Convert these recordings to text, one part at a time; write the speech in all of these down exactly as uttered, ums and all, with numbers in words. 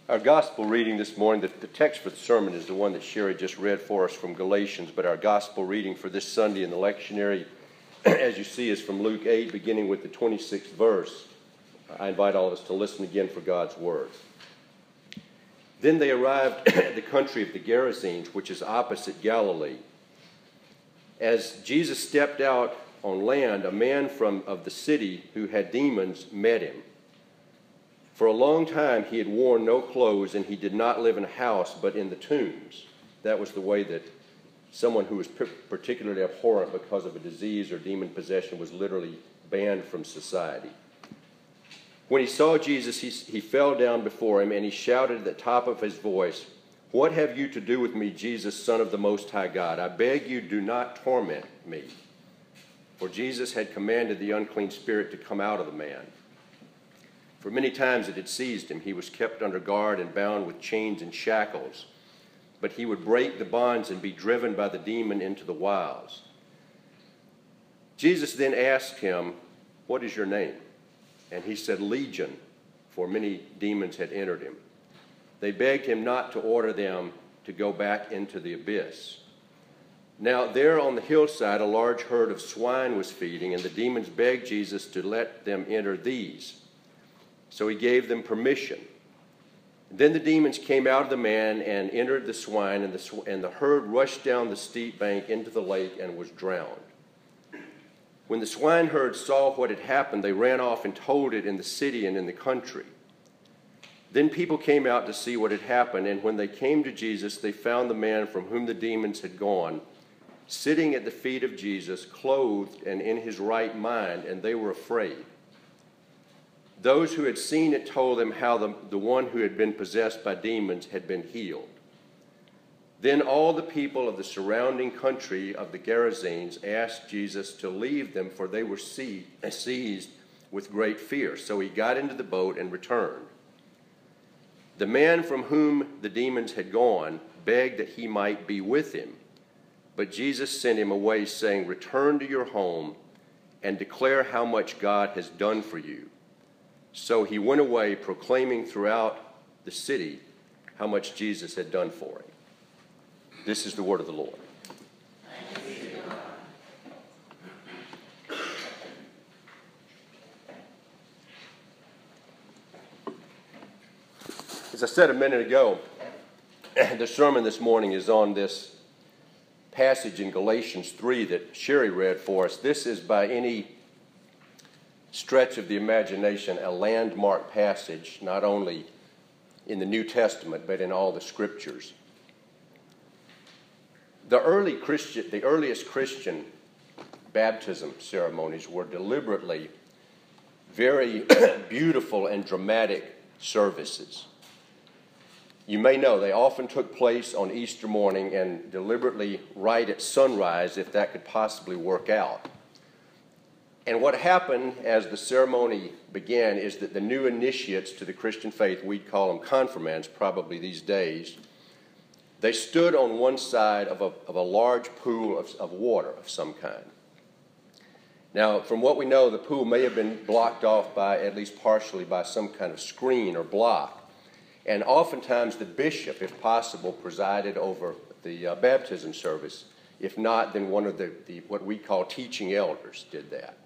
Our gospel reading this morning, the, the text for the sermon is the one that Sherry just read for us from Galatians, but our gospel reading for this Sunday in the lectionary, as you see, is from Luke eight, beginning with the twenty-sixth verse. I invite all of us to listen again for God's word. Then they arrived at the country of the Gerasenes, which is opposite Galilee. As Jesus stepped out on land, a man from of the city who had demons met him. For a long time he had worn no clothes, and he did not live in a house, but in the tombs. That was the way that someone who was particularly abhorrent because of a disease or demon possession was literally banned from society. When he saw Jesus, he, he fell down before him, and he shouted at the top of his voice, "What have you to do with me, Jesus, Son of the Most High God? I beg you, do not torment me." For Jesus had commanded the unclean spirit to come out of the man. For many times it had seized him. He was kept under guard and bound with chains and shackles. But he would break the bonds and be driven by the demon into the wilds. Jesus then asked him, "What is your name?" And he said, "Legion," for many demons had entered him. They begged him not to order them to go back into the abyss. Now there on the hillside a large herd of swine was feeding, and the demons begged Jesus to let them enter these. So he gave them permission. Then the demons came out of the man and entered the swine, and the, sw- and the herd rushed down the steep bank into the lake and was drowned. When the swineherd saw what had happened, they ran off and told it in the city and in the country. Then people came out to see what had happened, and when they came to Jesus, they found the man from whom the demons had gone, sitting at the feet of Jesus, clothed and in his right mind, and they were afraid. Those who had seen it told them how the, the one who had been possessed by demons had been healed. Then all the people of the surrounding country of the Gerasenes asked Jesus to leave them, for they were seized with great fear. So he got into the boat and returned. The man from whom the demons had gone begged that he might be with him. But Jesus sent him away, saying, "Return to your home and declare how much God has done for you." So he went away, proclaiming throughout the city how much Jesus had done for him. This is the word of the Lord. As I said a minute ago, the sermon this morning is on this passage in Galatians three that Sherry read for us. This is by any stretch of the imagination a landmark passage, not only in the New Testament, but in all the scriptures. The early Christian, the earliest Christian baptism ceremonies were deliberately very beautiful and dramatic services. You may know they often took place on Easter morning and deliberately right at sunrise, if that could possibly work out. And what happened as the ceremony began is that the new initiates to the Christian faith, we'd call them confirmands probably these days, they stood on one side of a, of a large pool of, of water of some kind. Now, from what we know, the pool may have been blocked off by, at least partially, by some kind of screen or block. And oftentimes the bishop, if possible, presided over the uh, baptism service. If not, then one of the, the what we call teaching elders did that.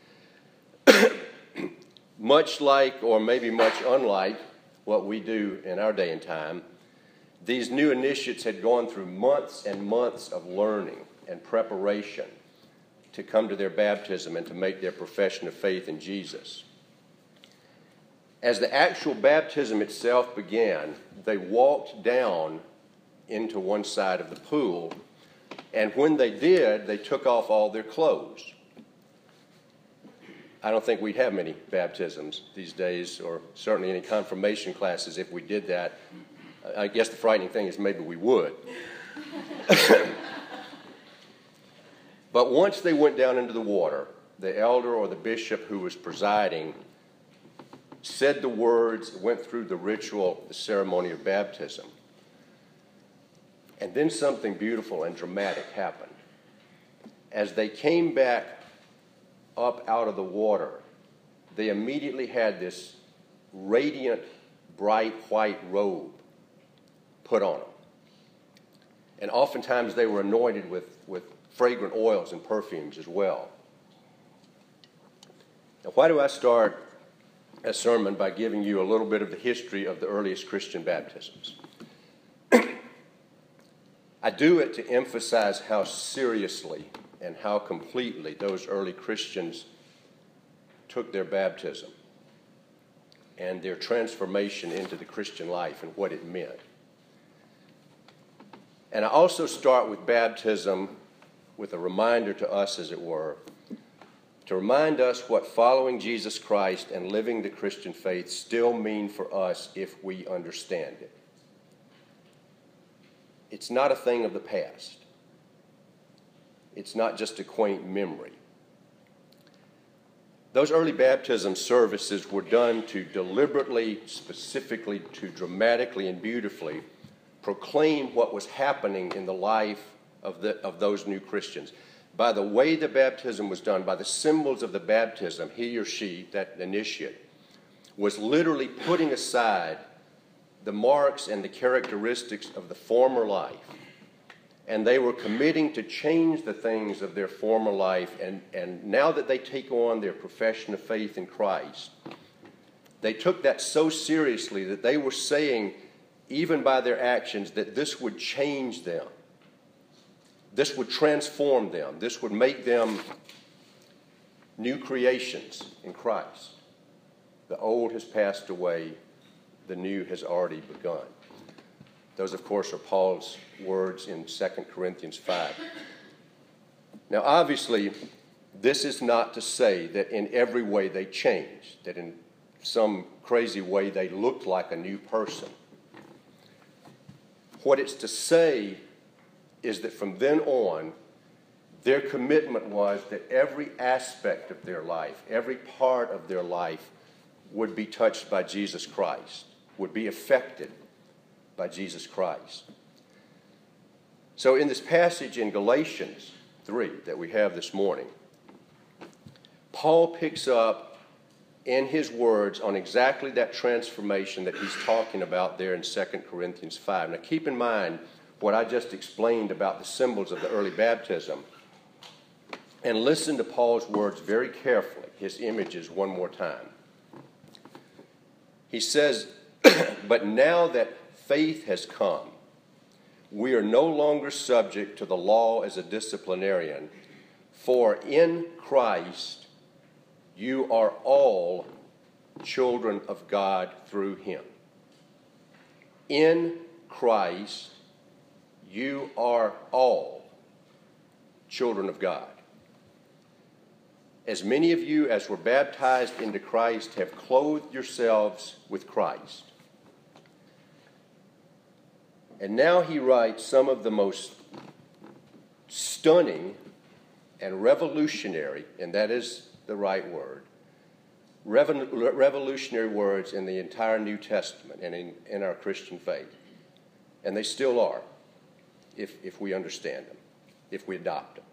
Much like, or maybe much unlike, what we do in our day and time, these new initiates had gone through months and months of learning and preparation to come to their baptism and to make their profession of faith in Jesus. As the actual baptism itself began, they walked down into one side of the pool, and when they did, they took off all their clothes. I don't think we'd have many baptisms these days, or certainly any confirmation classes if we did that. I guess the frightening thing is maybe we would. But once they went down into the water, the elder or the bishop who was presiding said the words, went through the ritual, the ceremony of baptism. And then something beautiful and dramatic happened. As they came back up out of the water, they immediately had this radiant, bright white robe put on them. And oftentimes they were anointed with, with fragrant oils and perfumes as well. Now, why do I start a sermon by giving you a little bit of the history of the earliest Christian baptisms? I do it to emphasize how seriously and how completely those early Christians took their baptism and their transformation into the Christian life and what it meant. And I also start with baptism with a reminder to us, as it were, to remind us what following Jesus Christ and living the Christian faith still mean for us if we understand it. It's not a thing of the past. It's not just a quaint memory. Those early baptism services were done to deliberately, specifically, to dramatically and beautifully proclaim what was happening in the life of, the, of those new Christians. By the way the baptism was done, by the symbols of the baptism, he or she, that initiate, was literally putting aside the marks and the characteristics of the former life. And they were committing to change the things of their former life. And, and now that they take on their profession of faith in Christ, they took that so seriously that they were saying, even by their actions, that this would change them. This would transform them. This would make them new creations in Christ. The old has passed away. The new has already begun. Those, of course, are Paul's words in Second Corinthians five. Now, obviously, this is not to say that in every way they changed, that in some crazy way they looked like a new person. What it's to say is that from then on, their commitment was that every aspect of their life, every part of their life would be touched by Jesus Christ, would be affected by Jesus Christ. So in this passage in Galatians three that we have this morning, Paul picks up in his words on exactly that transformation that he's talking about there in Second Corinthians five. Now keep in mind what I just explained about the symbols of the early baptism, and listen to Paul's words very carefully, his images one more time. He says, but now that faith has come, we are no longer subject to the law as a disciplinarian, for in Christ you are all children of God through him. In Christ you are all children of God. As many of you as were baptized into Christ have clothed yourselves with Christ. And now he writes some of the most stunning and revolutionary, and that is the right word, revolutionary words in the entire New Testament and in, in our Christian faith. And they still are, if, if we understand them, if we adopt them.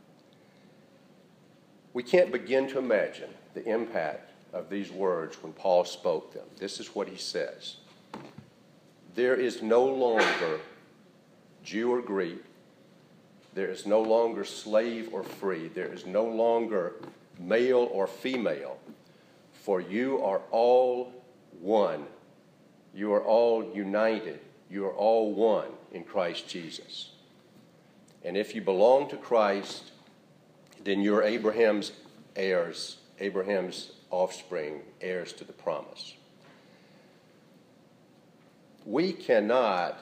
We can't begin to imagine the impact of these words when Paul spoke them. This is what he says. There is no longer Jew or Greek. There is no longer slave or free. There is no longer male or female. For you are all one. You are all united. You are all one in Christ Jesus. And if you belong to Christ, then you're Abraham's heirs, Abraham's offspring, heirs to the promise. We cannot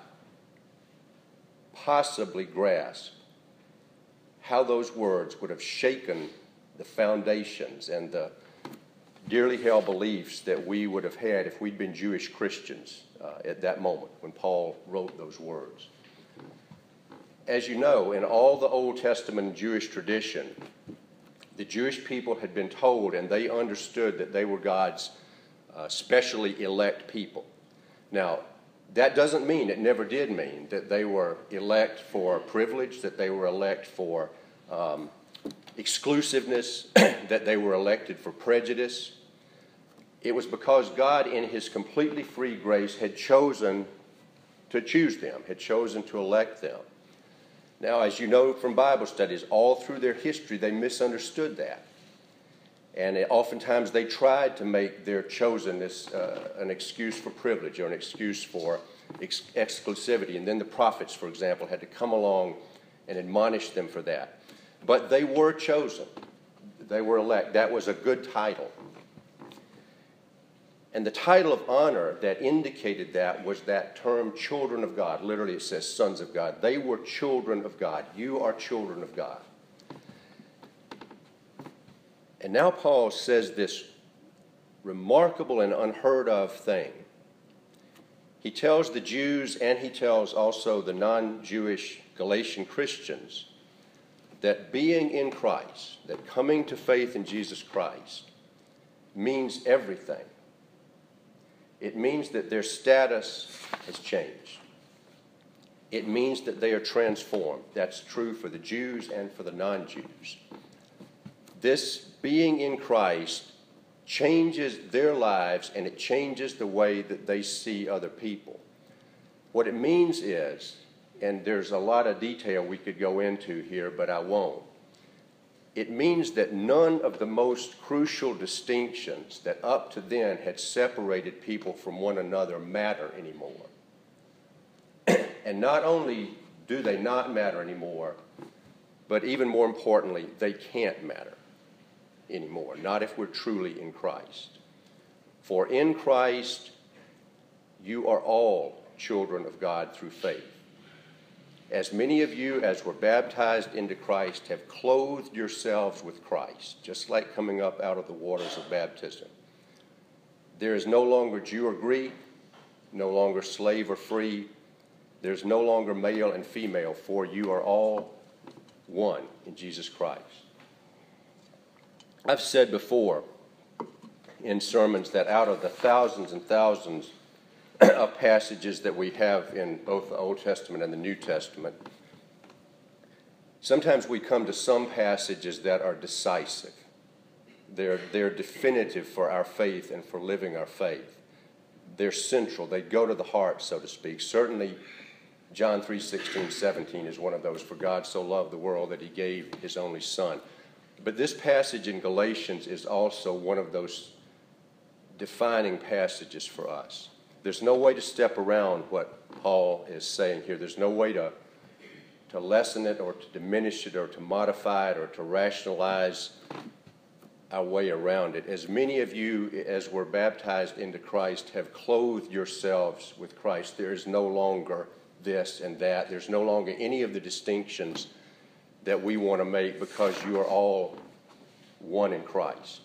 possibly grasp how those words would have shaken the foundations and the dearly held beliefs that we would have had if we'd been Jewish Christians uh, at that moment when Paul wrote those words. As you know, in all the Old Testament Jewish tradition, the Jewish people had been told and they understood that they were God's uh, specially elect people. Now, that doesn't mean, it never did mean, that they were elect for privilege, that they were elect for um, exclusiveness, that they were elected for prejudice. It was because God, in his completely free grace, had chosen to choose them, had chosen to elect them. Now, as you know from Bible studies, all through their history, they misunderstood that. And it, oftentimes they tried to make their chosenness uh, an excuse for privilege or an excuse for ex- exclusivity. And then the prophets, for example, had to come along and admonish them for that. But they were chosen. They were elect. That was a good title. And the title of honor that indicated that was that term, children of God. Literally, it says sons of God. They were children of God. You are children of God. And now Paul says this remarkable and unheard of thing. He tells the Jews and he tells also the non-Jewish Galatian Christians that being in Christ, that coming to faith in Jesus Christ, means everything. It means that their status has changed. It means that they are transformed. That's true for the Jews and for the non-Jews. This being in Christ changes their lives, and it changes the way that they see other people. What it means is, and there's a lot of detail we could go into here, but I won't. It means that none of the most crucial distinctions that up to then had separated people from one another matter anymore. And not only do they not matter anymore, but even more importantly, they can't matter anymore, not if we're truly in Christ. For in Christ, you are all children of God through faith. As many of you as were baptized into Christ have clothed yourselves with Christ, just like coming up out of the waters of baptism. There is no longer Jew or Greek, no longer slave or free. There's no longer male and female, for you are all one in Jesus Christ. I've said before in sermons that out of the thousands and thousands of passages that we have in both the Old Testament and the New Testament, sometimes we come to some passages that are decisive. They're, they're definitive for our faith and for living our faith. They're central. They go to the heart, so to speak. Certainly, John three sixteen, seventeen is one of those. For God so loved the world that he gave his only Son. But this passage in Galatians is also one of those defining passages for us. There's no way to step around what Paul is saying here. There's no way to, to lessen it or to diminish it or to modify it or to rationalize our way around it. As many of you as were baptized into Christ have clothed yourselves with Christ. There is no longer this and that. There's no longer any of the distinctions that we want to make, because you are all one in Christ.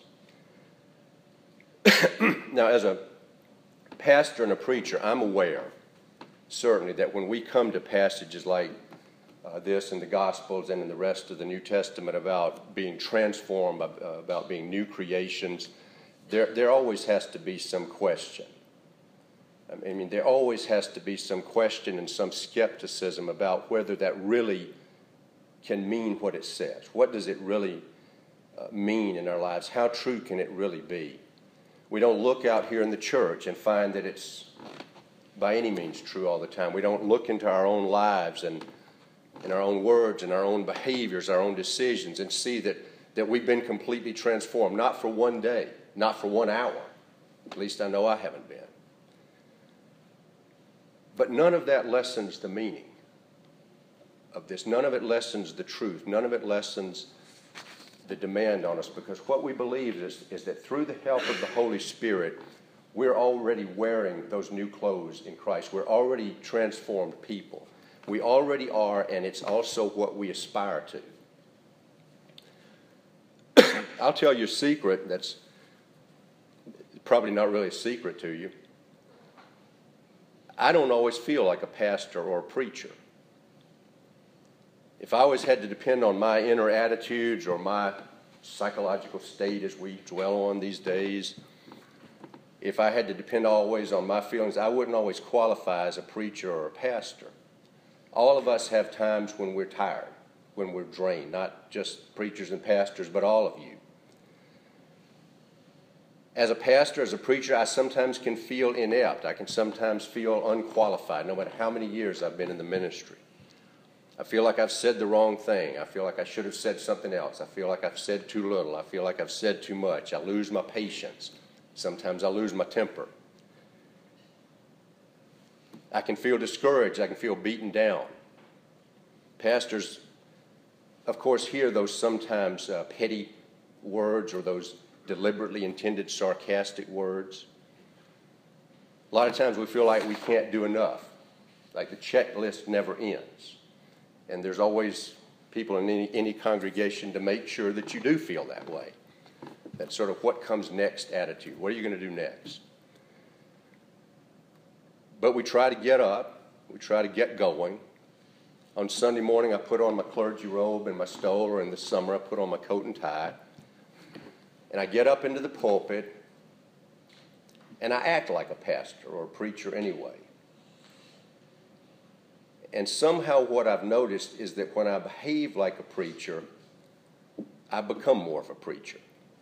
Now, as a pastor and a preacher, I'm aware, certainly, that when we come to passages like uh, this in the Gospels and in the rest of the New Testament about being transformed, uh, about being new creations, there, there always has to be some question. I mean, there always has to be some question and some skepticism about whether that really can mean what it says. What does it really uh, mean in our lives? How true can it really be? We don't look out here in the church and find that it's by any means true all the time. We don't look into our own lives and in our own words and our own behaviors, our own decisions, and see that, that we've been completely transformed, not for one day, not for one hour. At least I know I haven't been. But none of that lessens the meaning of this. None of it lessens the truth. None of it lessens the demand on us, because what we believe is, is that through the help of the Holy Spirit, we're already wearing those new clothes in Christ. We're already transformed people. We already are, and it's also what we aspire to. I'll tell you a secret that's probably not really a secret to you. I don't always feel like a pastor or a preacher. If I always had to depend on my inner attitudes or my psychological state as we dwell on these days, if I had to depend always on my feelings, I wouldn't always qualify as a preacher or a pastor. All of us have times when we're tired, when we're drained, not just preachers and pastors, but all of you. As a pastor, as a preacher, I sometimes can feel inept. I can sometimes feel unqualified, no matter how many years I've been in the ministry. I feel like I've said the wrong thing. I feel like I should have said something else. I feel like I've said too little. I feel like I've said too much. I lose my patience. Sometimes I lose my temper. I can feel discouraged. I can feel beaten down. Pastors, of course, hear those sometimes uh, petty words or those deliberately intended sarcastic words. A lot of times we feel like we can't do enough, like the checklist never ends. And there's always people in any, any congregation to make sure that you do feel that way. That sort of what comes next attitude. What are you going to do next? But we try to get up. We try to get going. On Sunday morning, I put on my clergy robe and my stole, or in the summer, I put on my coat and tie. And I get up into the pulpit, and I act like a pastor or a preacher anyway. And somehow what I've noticed is that when I behave like a preacher, I become more of a preacher.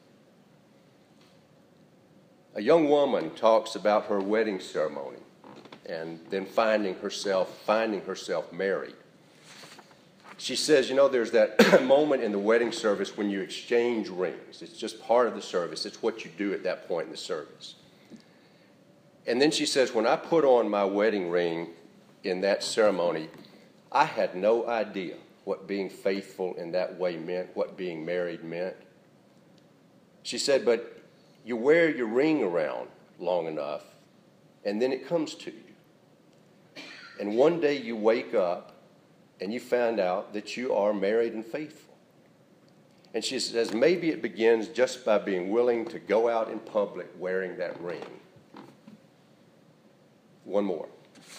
A young woman talks about her wedding ceremony and then finding herself, finding herself married. She says, you know, there's that moment in the wedding service when you exchange rings. It's just part of the service. It's what you do at that point in the service. And then she says, when I put on my wedding ring in that ceremony, I had no idea what being faithful in that way meant, what being married meant. She said, but you wear your ring around long enough, and then it comes to you. And one day you wake up, and you find out that you are married and faithful. And she says, maybe it begins just by being willing to go out in public wearing that ring. One more.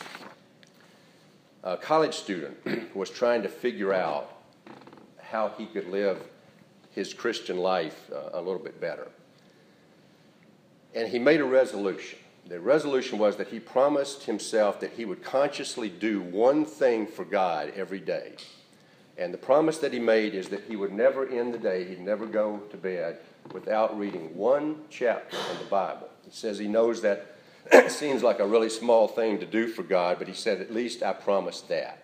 A college student was trying to figure out how he could live his Christian life uh, a little bit better. And he made a resolution. The resolution was that he promised himself that he would consciously do one thing for God every day. And the promise that he made is that he would never end the day, he'd never go to bed without reading one chapter in the Bible. He says he knows that seems like a really small thing to do for God, but he said, at least I promised that.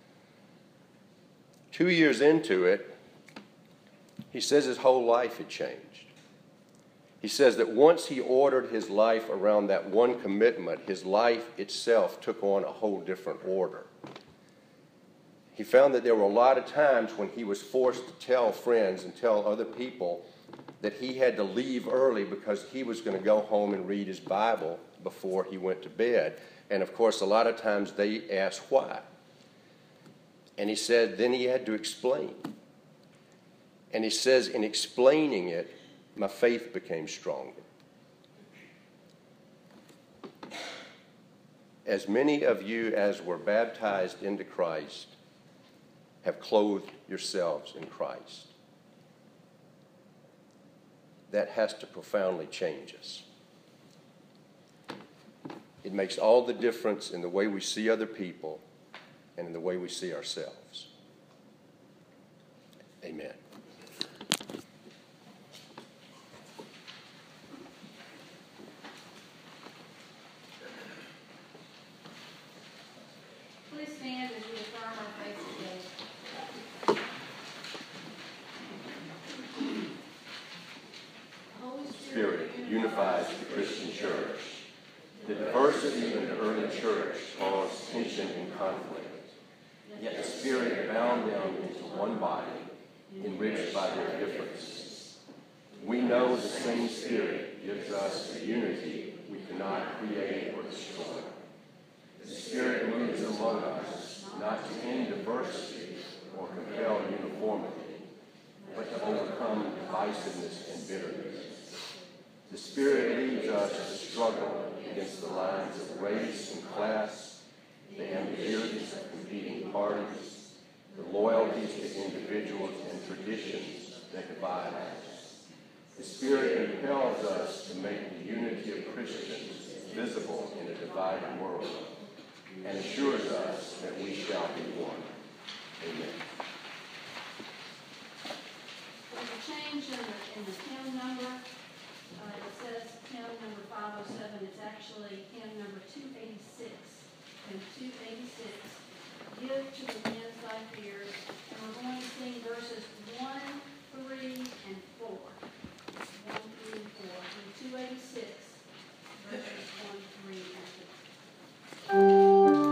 Two years into it, he says his whole life had changed. He says that once he ordered his life around that one commitment, his life itself took on a whole different order. He found that there were a lot of times when he was forced to tell friends and tell other people that he had to leave early because he was going to go home and read his Bible before he went to bed. And of course, a lot of times they asked why. And he said then he had to explain. And he says in explaining it, my faith became stronger. As many of you as were baptized into Christ have clothed yourselves in Christ. That has to profoundly change us. It makes all the difference in the way we see other people and in the way we see ourselves. Amen. Please stand as we affirm our faith today. Holy Spirit unifies the Christian church. The diversity in the early church caused tension and conflict. Yet the Spirit bound them into one body, enriched by their differences. We know the same Spirit gives us the unity we cannot create or destroy. The Spirit moves among us not to end diversity or compel uniformity, but to overcome divisiveness and bitterness. The Spirit leads us to struggle against the lines of race and class, the ambiguities of competing parties, the loyalties to individuals and traditions that divide us. The Spirit impels us to make the unity of Christians visible in a divided world and assures us that we shall be one. Amen. There's a change in the, in the hymn number. Uh, it says five oh seven. It's actually hymn number two eighty-six. And two eighty-six, Give to the Winds Thy Fears. And we're going to sing verses one, three, and four. one, three, and four. And two eighty-six, verses one, three, and four.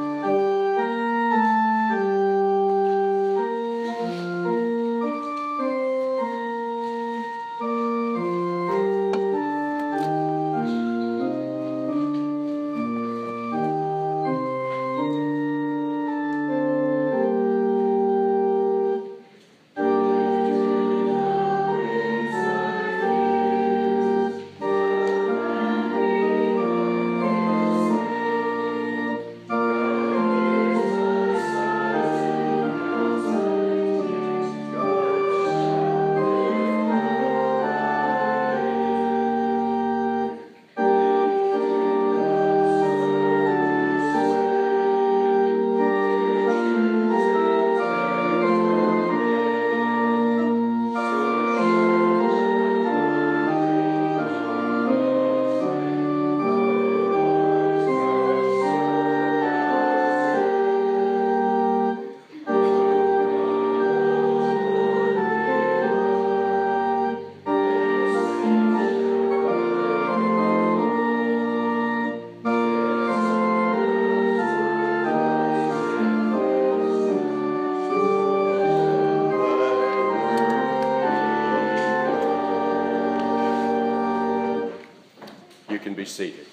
Can be seated.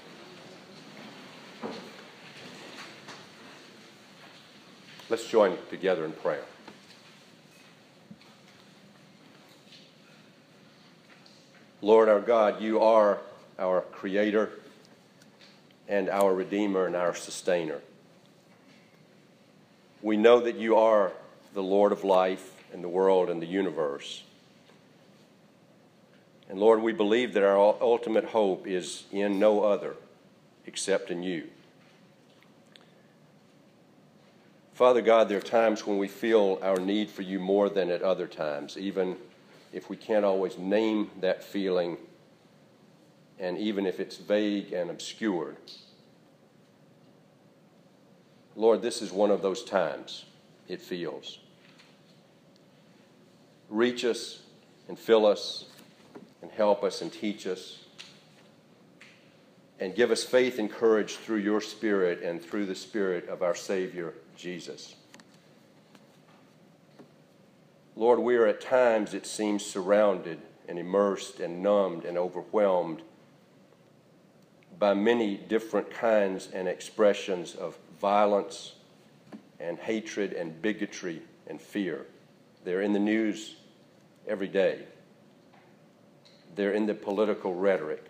Let's join together in prayer. Lord our God, you are our Creator and our Redeemer and our Sustainer. We know that you are the Lord of life and the world and the universe. And Lord, we believe that our ultimate hope is in no other except in you. Father God, there are times when we feel our need for you more than at other times, even if we can't always name that feeling, and even if it's vague and obscured. Lord, this is one of those times, it feels. Reach us and fill us and help us and teach us, and give us faith and courage through your Spirit and through the Spirit of our Savior, Jesus. Lord, we are at times, it seems, surrounded and immersed and numbed and overwhelmed by many different kinds and expressions of violence and hatred and bigotry and fear. They're in the news every day. They're in the political rhetoric.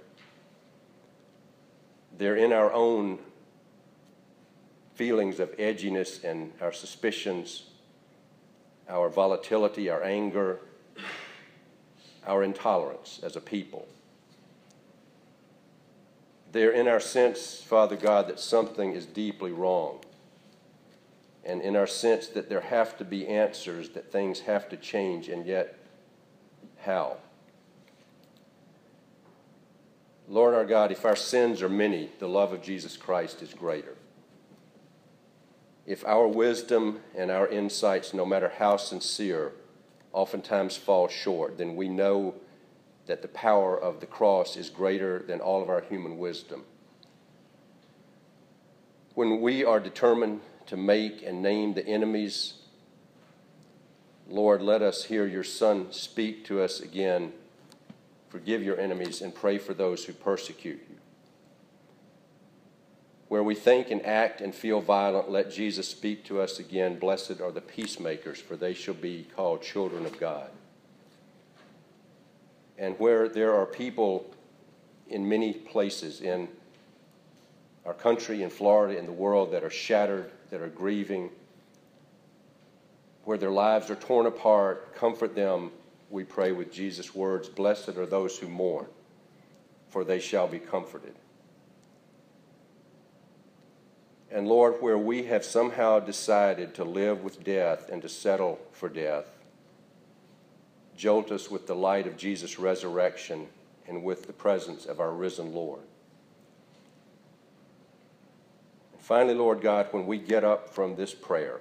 They're in our own feelings of edginess and our suspicions, our volatility, our anger, our intolerance as a people. They're in our sense, Father God, that something is deeply wrong, and in our sense that there have to be answers, that things have to change, and yet how? Lord our God, if our sins are many, the love of Jesus Christ is greater. If our wisdom and our insights, no matter how sincere, oftentimes fall short, then we know that the power of the cross is greater than all of our human wisdom. When we are determined to make and name the enemies, Lord, let us hear your Son speak to us again. Forgive your enemies and pray for those who persecute you. Where we think and act and feel violent, let Jesus speak to us again. Blessed are the peacemakers, for they shall be called children of God. And where there are people in many places in our country, in Florida, in the world, that are shattered, that are grieving, where their lives are torn apart, comfort them, we pray with Jesus' words, blessed are those who mourn, for they shall be comforted. And Lord, where we have somehow decided to live with death and to settle for death, jolt us with the light of Jesus' resurrection and with the presence of our risen Lord. Finally, Lord God, when we get up from this prayer,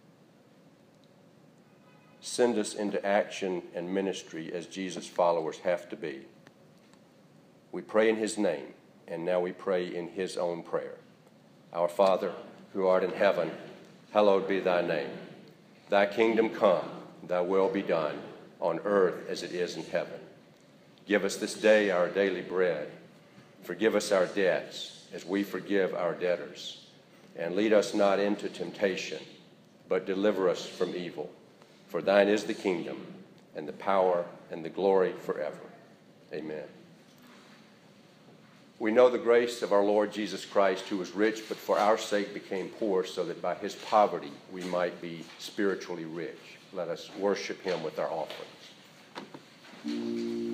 send us into action and ministry as Jesus' followers have to be. We pray in his name, and now we pray in his own prayer. Our Father, who art in heaven, hallowed be thy name. Thy kingdom come, thy will be done, on earth as it is in heaven. Give us this day our daily bread. Forgive us our debts, as we forgive our debtors. And lead us not into temptation, but deliver us from evil. For thine is the kingdom, and the power, and the glory forever. Amen. We know the grace of our Lord Jesus Christ, who was rich, but for our sake became poor, so that by his poverty we might be spiritually rich. Let us worship him with our offerings.